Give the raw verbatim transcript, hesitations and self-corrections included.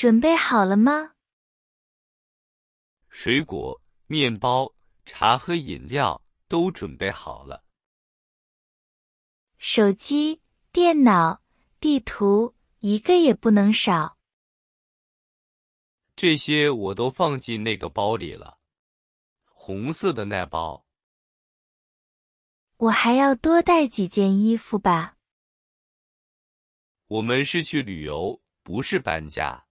准备好了吗？ 水果、面包、茶和饮料都准备好了。 手机、电脑、地图，一个也不能少。 这些我都放进那个包里了，红色的那包。 我还要多带几件衣服吧。 我们是去旅游，不是搬家。